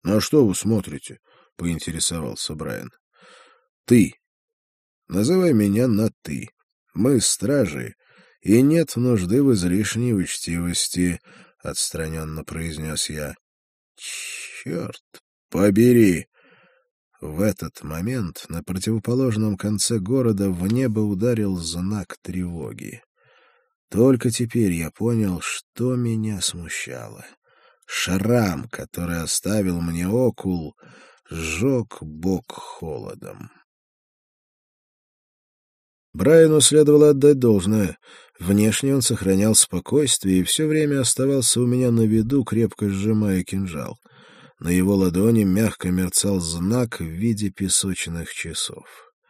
«На что вы смотрите?» — поинтересовался Брайан. «Ты. Называй меня на «ты». Мы стражи, и нет нужды в излишней учтивости», — отстраненно произнес я. «Черт побери!» В этот момент на противоположном конце города в небо ударил знак тревоги. Только теперь я понял, что меня смущало. Шрам, который оставил мне Окул, сжег бок холодом. Брайану следовало отдать должное. Внешне он сохранял спокойствие и все время оставался у меня на виду, крепко сжимая кинжал. На его ладони мягко мерцал знак в виде песочных часов.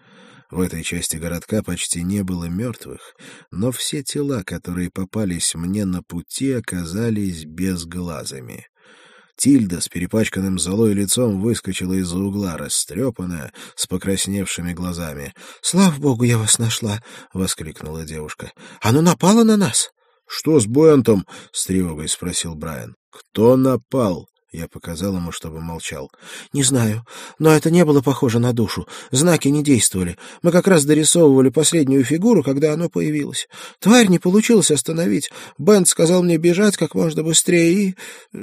В этой части городка почти не было мертвых, но все тела, которые попались мне на пути, оказались безглазыми. Тильда с перепачканным золой лицом выскочила из-за угла, растрепанная, с покрасневшими глазами. — Слава богу, я вас нашла! — воскликнула девушка. — Оно напало на нас? — Что с Бентом? — с тревогой спросил Брайан. — Кто напал? Я показал ему, чтобы молчал. — Не знаю, но это не было похоже на душу. Знаки не действовали. Мы как раз дорисовывали последнюю фигуру, когда оно появилось. Тварь не получилось остановить. Бент сказал мне бежать как можно быстрее, и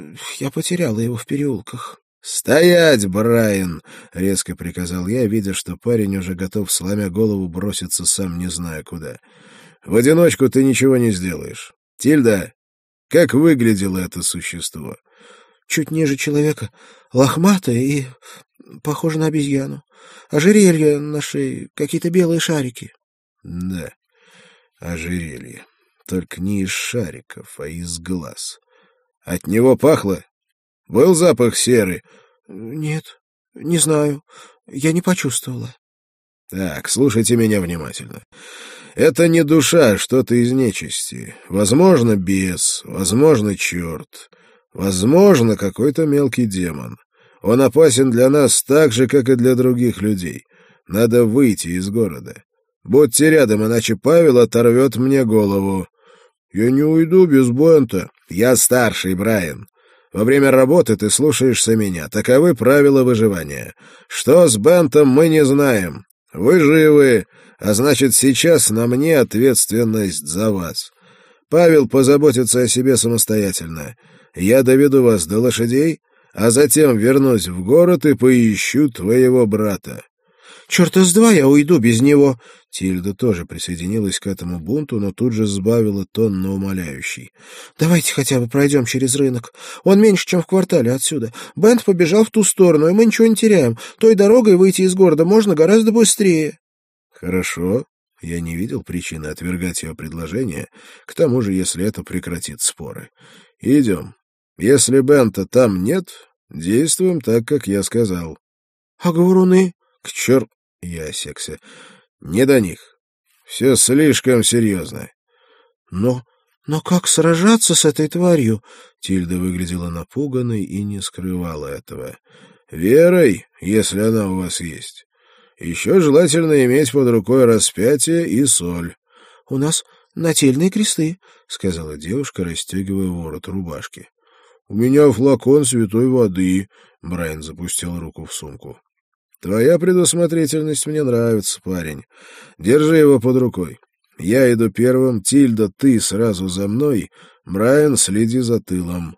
я потеряла его в переулках. — Стоять, Брайан! — резко приказал я, видя, что парень уже готов, сломя голову, броситься сам не зная куда. — В одиночку ты ничего не сделаешь. Тильда, как выглядело это существо? — Чуть ниже человека, лохматая и похожа на обезьяну. Ожерелье на шее, какие-то белые шарики. — Да, ожерелье. Только не из шариков, а из глаз. От него пахло? Был запах серы? — Нет, не знаю. Я не почувствовала. — Так, слушайте меня внимательно. Это не душа, а что-то из нечисти. Возможно, бес, возможно, черт. Возможно, какой-то мелкий демон. Он опасен для нас так же, как и для других людей. Надо выйти из города. Будьте рядом, иначе Павел оторвет мне голову. Я не уйду без Бента. Я старший, Брайан. Во время работы ты слушаешься меня. Таковы правила выживания. Что с Бентом, мы не знаем. Вы живы, а значит, сейчас на мне ответственность за вас. Павел позаботится о себе самостоятельно. Я доведу вас до лошадей, а затем вернусь в город и поищу твоего брата. — Черта с два я уйду без него! Тильда тоже присоединилась к этому бунту, но тут же сбавила тон на умоляющий. — Давайте хотя бы пройдем через рынок. Он меньше, чем в квартале отсюда. Бент побежал в ту сторону, и мы ничего не теряем. Той дорогой выйти из города можно гораздо быстрее. — Хорошо. Я не видел причины отвергать ее предложение, к тому же, если это прекратит споры. Идем. Если Бента там нет, действуем так, как я сказал. — А говоруны? — К черту! — я осекся. — Не до них. Все слишком серьезно. — Но как сражаться с этой тварью? Тильда выглядела напуганной и не скрывала этого. — Верой, если она у вас есть. Еще желательно иметь под рукой распятие и соль. — У нас нательные кресты, — сказала девушка, расстегивая ворот рубашки. — У меня флакон святой воды, — Брайан запустил руку в сумку. — Твоя предусмотрительность мне нравится, парень. Держи его под рукой. Я иду первым, Тильда, ты сразу за мной, Брайан, следи за тылом.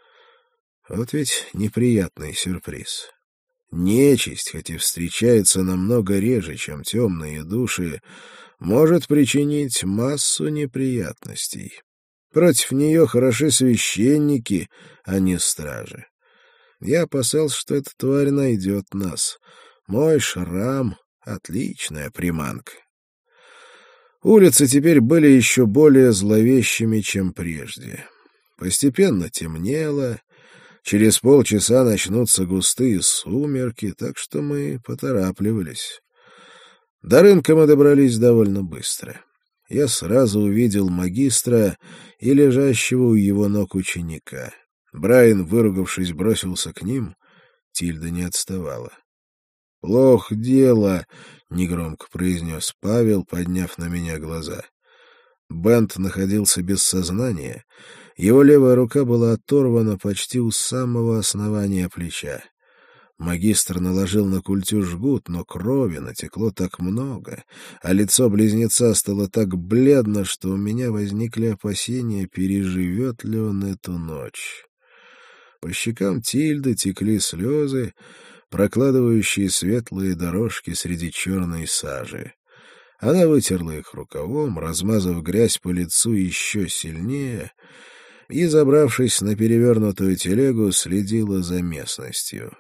Вот ведь неприятный сюрприз. Нечисть, хоть и встречается намного реже, чем темные души, может причинить массу неприятностей. Против нее хороши священники, а не стражи. Я опасался, что эта тварь найдет нас. Мой шрам — отличная приманка. Улицы теперь были еще более зловещими, чем прежде. Постепенно темнело, через полчаса начнутся густые сумерки, так что мы поторапливались. До рынка мы добрались довольно быстро. Я сразу увидел магистра и лежащего у его ног ученика. Брайан, выругавшись, бросился к ним. Тильда не отставала. — Плохо дело, — негромко произнес Павел, подняв на меня глаза. Бент находился без сознания. Его левая рука была оторвана почти у самого основания плеча. Магистр наложил на культю жгут, но крови натекло так много, а лицо близнеца стало так бледно, что у меня возникли опасения, переживет ли он эту ночь. По щекам Тильды текли слезы, прокладывающие светлые дорожки среди черной сажи. Она вытерла их рукавом, размазав грязь по лицу еще сильнее, и, забравшись на перевернутую телегу, следила за местностью.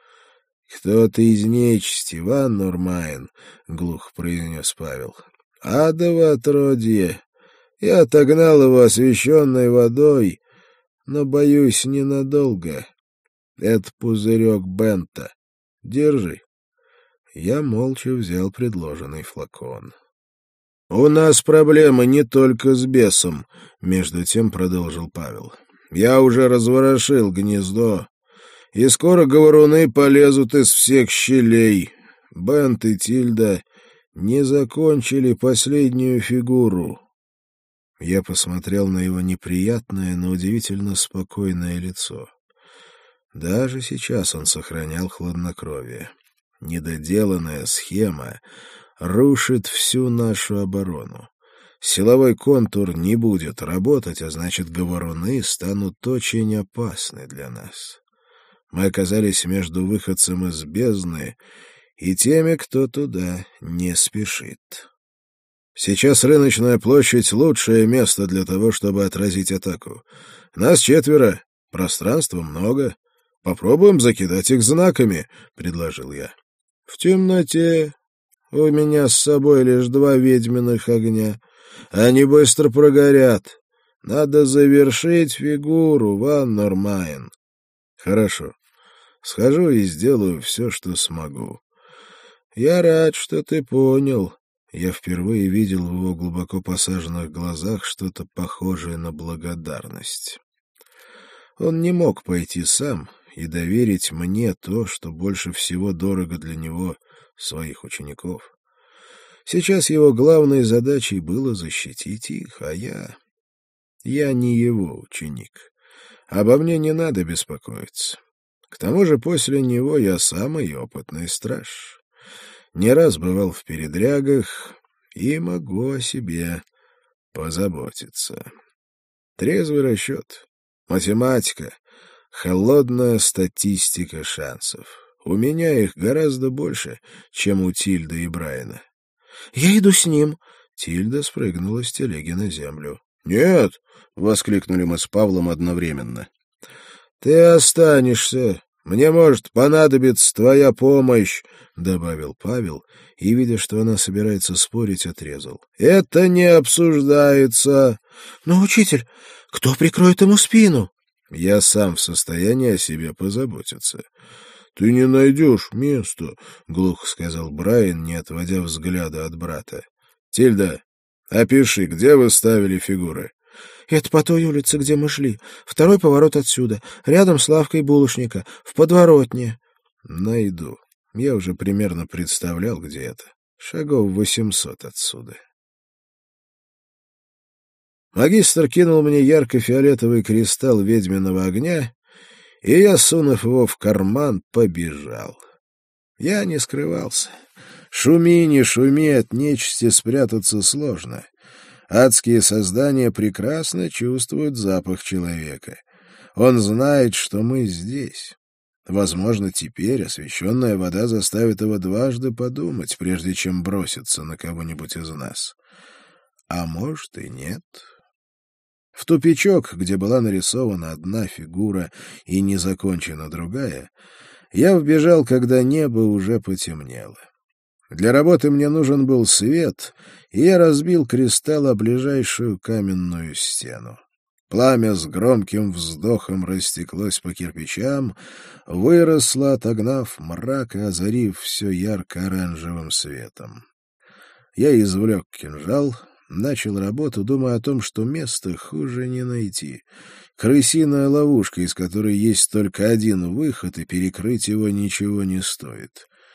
— Кто-то из нечисти, Ван Нормайн, — глухо произнес Павел. — Адово отродье. Я отогнал его освященной водой, но, боюсь, ненадолго. Это пузырек Бента. Держи. Я молча взял предложенный флакон. — У нас проблемы не только с бесом, — между тем продолжил Павел. — Я уже разворошил гнездо, и скоро говоруны полезут из всех щелей. Бент и Тильда не закончили последнюю фигуру. Я посмотрел на его неприятное, но удивительно спокойное лицо. Даже сейчас он сохранял хладнокровие. Недоделанная схема рушит всю нашу оборону. Силовой контур не будет работать, а значит, говоруны станут очень опасны для нас. Мы оказались между выходцем из бездны и теми, кто туда не спешит. Сейчас рыночная площадь — лучшее место для того, чтобы отразить атаку. Нас 4, пространства много. Попробуем закидать их знаками, — предложил я. В темноте у меня с собой лишь 2 ведьминых огня. Они быстро прогорят. Надо завершить фигуру, Ван Нормайн. Хорошо. Схожу и сделаю все, что смогу. Я рад, что ты понял. Я впервые видел в его глубоко посаженных глазах что-то похожее на благодарность. Он не мог пойти сам и доверить мне то, что больше всего дорого для него, своих учеников. Сейчас его главной задачей было защитить их, а я не его ученик. Обо мне не надо беспокоиться. К тому же после него я самый опытный страж. Не раз бывал в передрягах и могу о себе позаботиться. Трезвый расчет, математика, холодная статистика шансов. У меня их гораздо больше, чем у Тильды и Брайана. — Я иду с ним. Тильда спрыгнула с телеги на землю. — Нет! — воскликнули мы с Павлом одновременно. — Ты останешься. Мне может понадобиться твоя помощь, — добавил Павел, и, видя, что она собирается спорить, отрезал. — Это не обсуждается. — Но, учитель, кто прикроет ему спину? — Я сам в состоянии о себе позаботиться. — Ты не найдешь места, — глухо сказал Брайан, не отводя взгляда от брата. — Тильда, опиши, где вы ставили фигуры? — Это по той улице, где мы шли. 2-й поворот отсюда, рядом с лавкой булочника, в подворотне. — Найду. Я уже примерно представлял, где это. Шагов 800 отсюда. Магистр кинул мне ярко-фиолетовый кристалл ведьминого огня, и я, сунув его в карман, побежал. Я не скрывался. Шуми, не шуми, от нечисти спрятаться сложно. Адские создания прекрасно чувствуют запах человека. Он знает, что мы здесь. Возможно, теперь освященная вода заставит его дважды подумать, прежде чем броситься на кого-нибудь из нас. А может и нет. В тупичок, где была нарисована одна фигура и не закончена другая, я вбежал, когда небо уже потемнело. Для работы мне нужен был свет, и я разбил кристалл о ближайшую каменную стену. Пламя с громким вздохом растеклось по кирпичам, выросло, отогнав мрак и озарив все ярко-оранжевым светом. Я извлек кинжал, начал работу, думая о том, что место хуже не найти. Крысиная ловушка, из которой есть только один выход, и перекрыть его ничего не стоит.